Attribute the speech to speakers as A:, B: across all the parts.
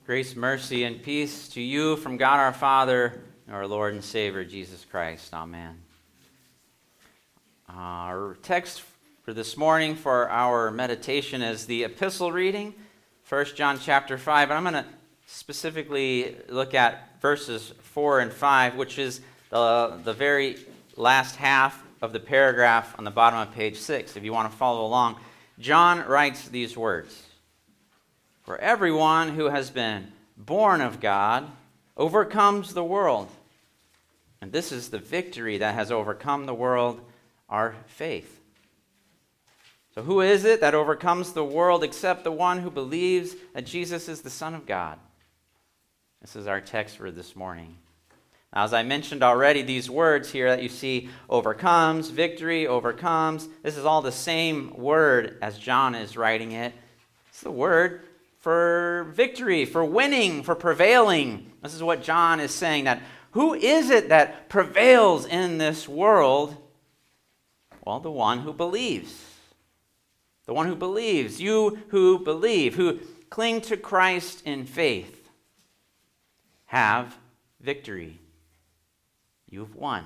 A: Grace, mercy, and peace to you from God our Father, our Lord and Savior, Jesus Christ. Amen. Our text for this morning for our meditation is the epistle reading, 1 John chapter 5. And I'm going to specifically look at verses 4 and 5, which is the very last half of the paragraph on the bottom of page 6. If you want to follow along, John writes these words. For everyone who has been born of God overcomes the world. And this is the victory that has overcome the world, our faith. So who is it that overcomes the world except the one who believes that Jesus is the Son of God? This is our text for this morning. Now, as I mentioned already, these words here that you see, overcomes, victory, overcomes, this is all the same word as John is writing it. It's the word for victory, for winning, for prevailing. This is what John is saying, that who is it that prevails in this world? Well, the one who believes. The one who believes. You who believe, who cling to Christ in faith, have victory. You've won.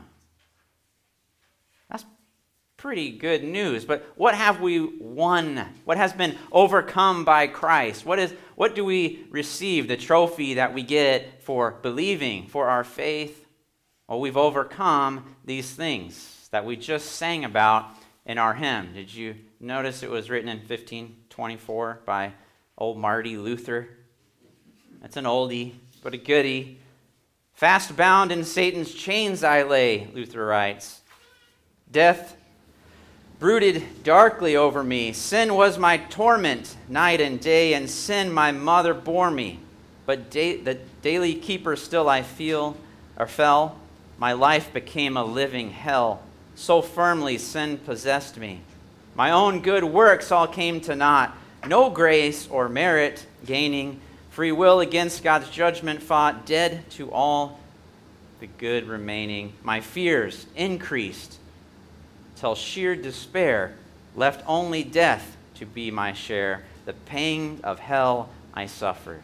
A: That's pretty good news, but what have we won? What has been overcome by Christ? What do we receive, the trophy that we get for believing, for our faith? Well, we've overcome these things that we just sang about in our hymn. Did you notice it was written in 1524 by old Marty Luther? That's an oldie, but a goodie. Fast bound in Satan's chains I lay, Luther writes. Death brooded darkly over me. Sin was my torment night and day, and sin my mother bore me. But the daily keeper still I fell. My life became a living hell. So firmly sin possessed me. My own good works all came to naught. No grace or merit gaining. Free will against God's judgment fought. Dead to all the good remaining. My fears increased till sheer despair left only death to be my share. The pain of hell I suffered.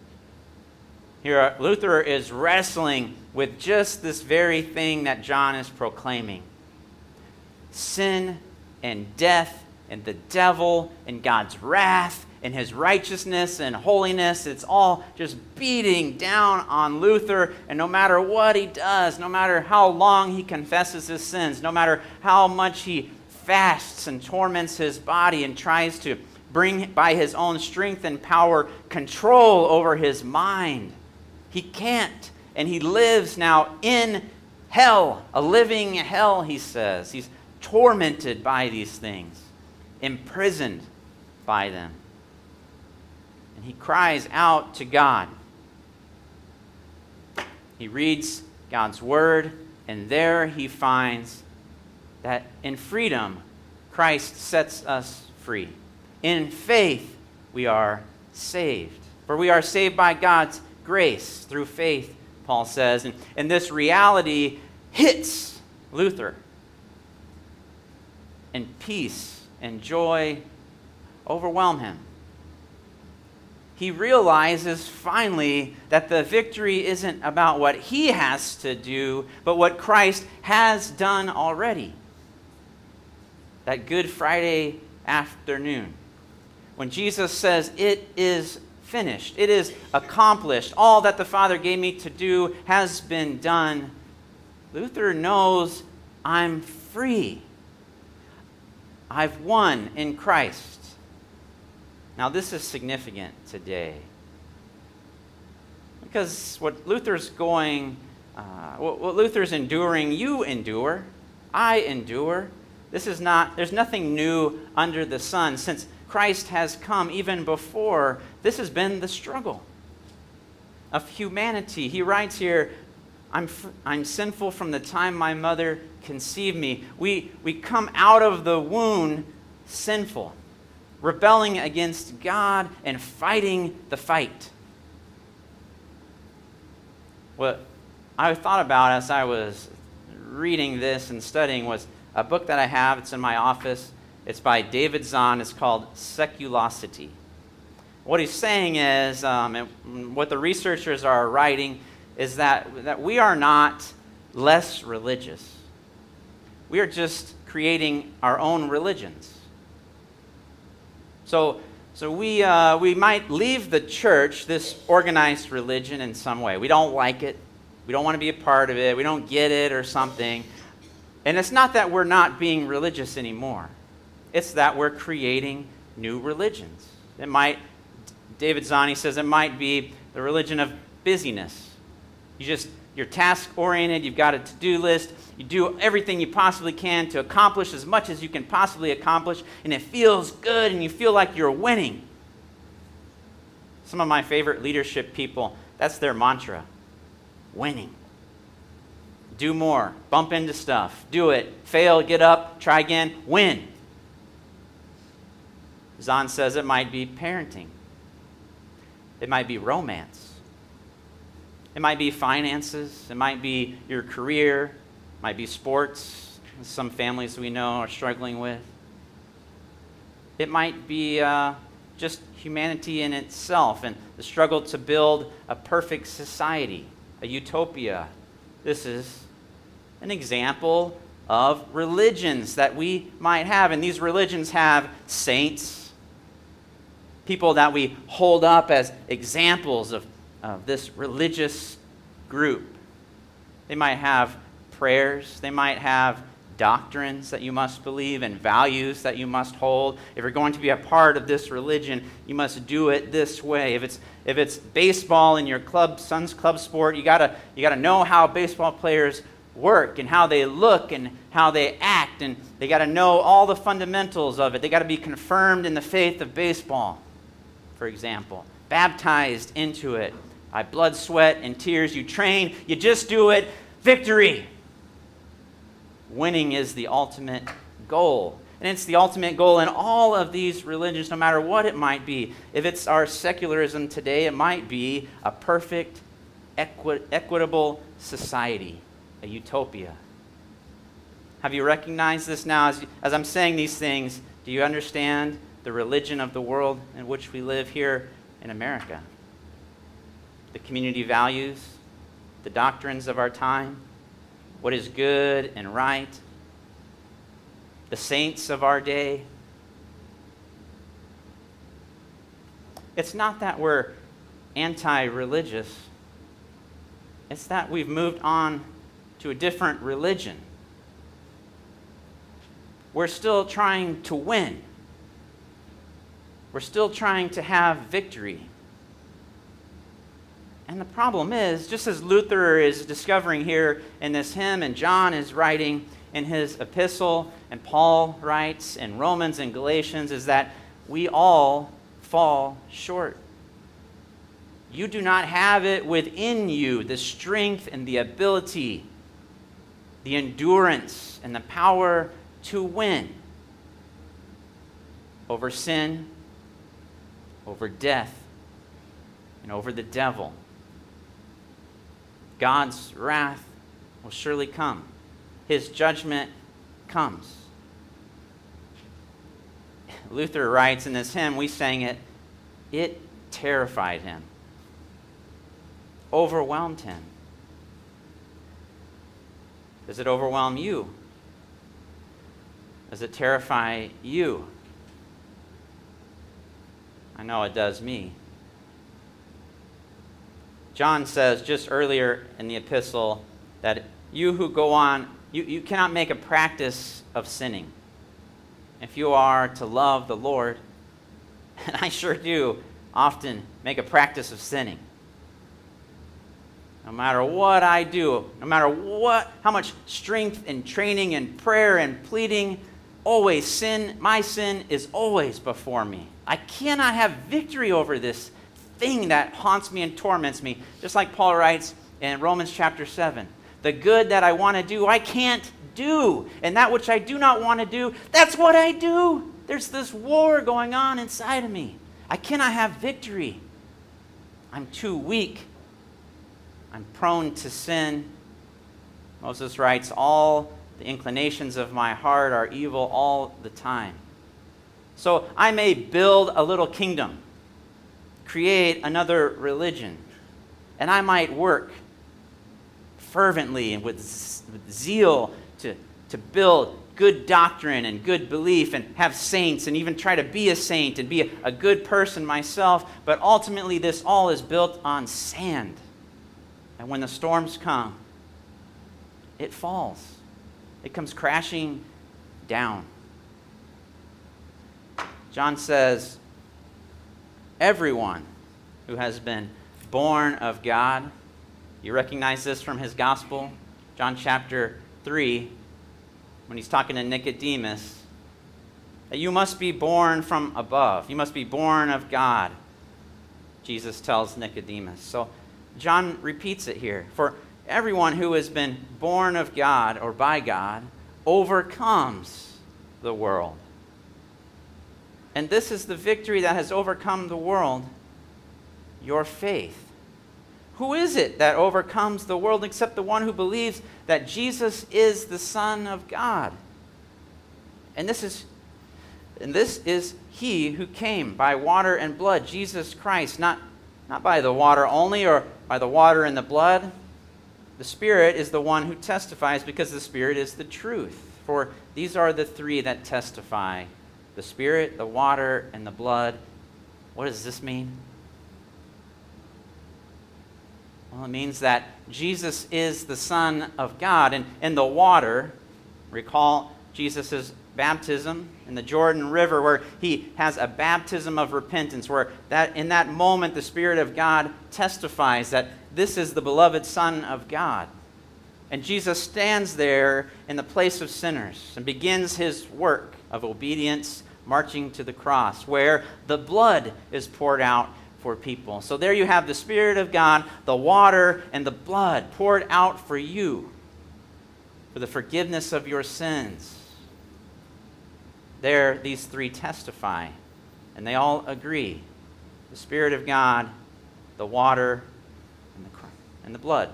A: Here, Luther is wrestling with just this very thing that John is proclaiming. Sin and death and the devil and God's wrath and his righteousness and holiness, it's all just beating down on Luther. And no matter what he does, no matter how long he confesses his sins, no matter how much he fasts and torments his body and tries to bring by his own strength and power control over his mind, he can't. And he lives now in hell, a living hell, he says. He's tormented by these things, imprisoned by them. And he cries out to God. He reads God's word, and there he finds that in freedom, Christ sets us free. In faith, we are saved. For we are saved by God's grace through faith, Paul says. And this reality hits Luther. And peace and joy overwhelm him. He realizes finally that the victory isn't about what he has to do, but what Christ has done already. That Good Friday afternoon, when Jesus says, "It is finished, it is accomplished, all that the Father gave me to do has been done," Luther knows, I'm free. I've won in Christ. Now, this is significant today because what Luther's enduring, you endure, I endure. There's nothing new under the sun. Since Christ has come, even before, this has been the struggle of humanity. He writes here, I'm sinful from the time my mother conceived me. We come out of the womb sinful, rebelling against God and fighting the fight. What I thought about as I was reading this and studying was a book that I have. It's in my office. It's by David Zahn. It's called Seculosity. What he's saying is, and what the researchers are writing, is that we are not less religious. We are just creating our own religions. So we might leave the church, this organized religion, in some way. We don't like it. We don't want to be a part of it. We don't get it or something. And it's not that we're not being religious anymore. It's that we're creating new religions. David Zani says it might be the religion of busyness. You're task-oriented. You've got a to-do list. You do everything you possibly can to accomplish as much as you can possibly accomplish, and it feels good, and you feel like you're winning. Some of my favorite leadership people, that's their mantra: winning. Do more. Bump into stuff. Do it. Fail. Get up. Try again. Win. Zahn says it might be parenting. It might be romance. It might be finances. It might be your career. It might be sports. Some families we know are struggling with. It might be just humanity in itself and the struggle to build a perfect society, a utopia. This is an example of religions that we might have. And these religions have saints, people that we hold up as examples of this religious group. They might have prayers. They might have doctrines that you must believe and values that you must hold. If you're going to be a part of this religion, you must do it this way. If it's baseball in your son's club sport, you gotta know how baseball players work and how they look and how they act, and they got to know all the fundamentals of it. They got to be confirmed in the faith of baseball, for example, baptized into it by blood, sweat, and tears. You train, you just do it. Victory. Winning is the ultimate goal. And it's the ultimate goal in all of these religions, no matter what it might be. If it's our secularism today, it might be a perfect, equitable society, a utopia. Have you recognized this now? As I'm saying these things, do you understand the religion of the world in which we live here in America? The community values, the doctrines of our time, what is good and right, the saints of our day. It's not that we're anti-religious. It's that we've moved on to a different religion. We're still trying to win. We're still trying to have victory. And the problem is, just as Luther is discovering here in this hymn, and John is writing in his epistle, and Paul writes in Romans and Galatians, is that we all fall short. You do not have it within you, the strength and the ability, the endurance and the power to win over sin, over death, and over the devil. God's wrath will surely come. His judgment comes. Luther writes in this hymn, we sang it, it terrified him, overwhelmed him. Does it overwhelm you? Does it terrify you? I know it does me. John says just earlier in the epistle that you who go on, you cannot make a practice of sinning. If you are to love the Lord, and I sure do often make a practice of sinning. No matter what I do, no matter how much strength and training and prayer and pleading, always sin, my sin is always before me. I cannot have victory over this thing that haunts me and torments me. Just like Paul writes in Romans chapter 7. The good that I want to do, I can't do. And that which I do not want to do, that's what I do. There's this war going on inside of me. I cannot have victory. I'm too weak. I'm prone to sin. Moses writes, all the inclinations of my heart are evil all the time. So I may build a little kingdom. create another religion, and I might work fervently and with zeal to build good doctrine and good belief and have saints and even try to be a saint and be a good person myself, but ultimately this all is built on sand. And when the storms come, it falls. It comes crashing down. John says, everyone who has been born of God, you recognize this from his gospel, John chapter 3, when he's talking to Nicodemus, that you must be born from above. You must be born of God, Jesus tells Nicodemus. So John repeats it here. For everyone who has been born of God or by God overcomes the world. And this is the victory that has overcome the world, your faith. Who is it that overcomes the world except the one who believes that Jesus is the Son of God? And this is he who came by water and blood, Jesus Christ, not by the water only or by the water and the blood. The Spirit is the one who testifies because the Spirit is the truth. For these are the three that testify: the Spirit, the water, and the blood. What does this mean? Well, it means that Jesus is the Son of God. And in the water, recall Jesus' baptism in the Jordan River, where he has a baptism of repentance, where that in that moment the Spirit of God testifies that this is the beloved Son of God. And Jesus stands there in the place of sinners and begins his work of obedience, marching to the cross, where the blood is poured out for people. So there you have the Spirit of God, the water, and the blood poured out for you for the forgiveness of your sins. There, these three testify, and they all agree. The Spirit of God, the water, and the blood.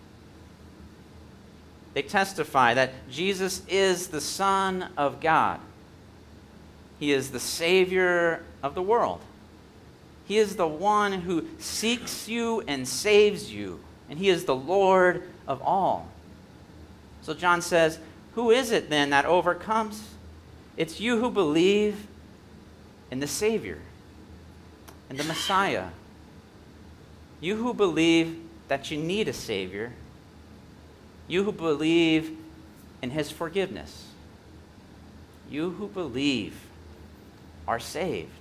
A: They testify that Jesus is the Son of God. He is the Savior of the world. He is the one who seeks you and saves you. And he is the Lord of all. So John says, who is it then that overcomes? It's you who believe in the Savior and the Messiah. You who believe that you need a Savior. You who believe in his forgiveness. You who believe are saved.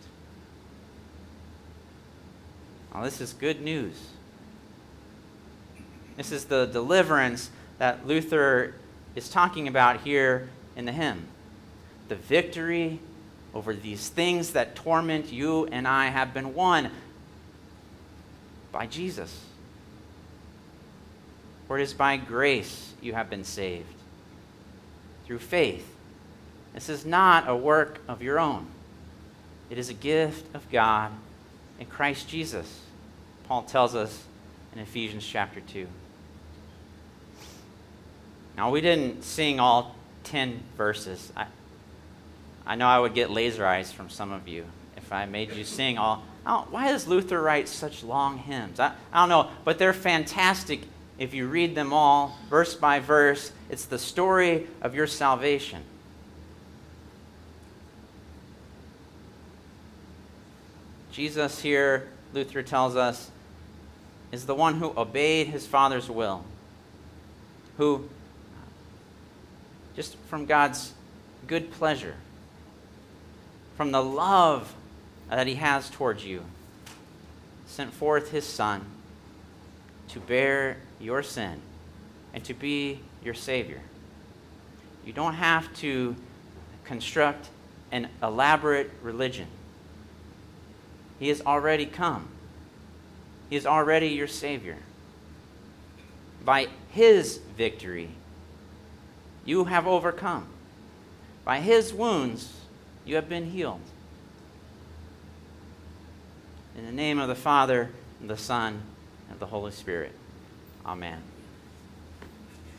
A: Now, this is good news. This is the deliverance that Luther is talking about here in the hymn. The victory over these things that torment you and I have been won by Jesus. For it is by grace you have been saved, through faith. This is not a work of your own. It is a gift of God in Christ Jesus, Paul tells us in Ephesians chapter 2. Now, we didn't sing all 10 verses. I know I would get laser eyes from some of you if I made you sing all. Why does Luther write such long hymns? I don't know, but they're fantastic if you read them all, verse by verse. It's the story of your salvation. Jesus here, Luther tells us, is the one who obeyed his Father's will, who, just from God's good pleasure, from the love that he has towards you, sent forth his Son to bear your sin and to be your Savior. You don't have to construct an elaborate religion. He has already come. He is already your Savior. By his victory, you have overcome. By his wounds, you have been healed. In the name of the Father, and the Son, and the Holy Spirit. Amen.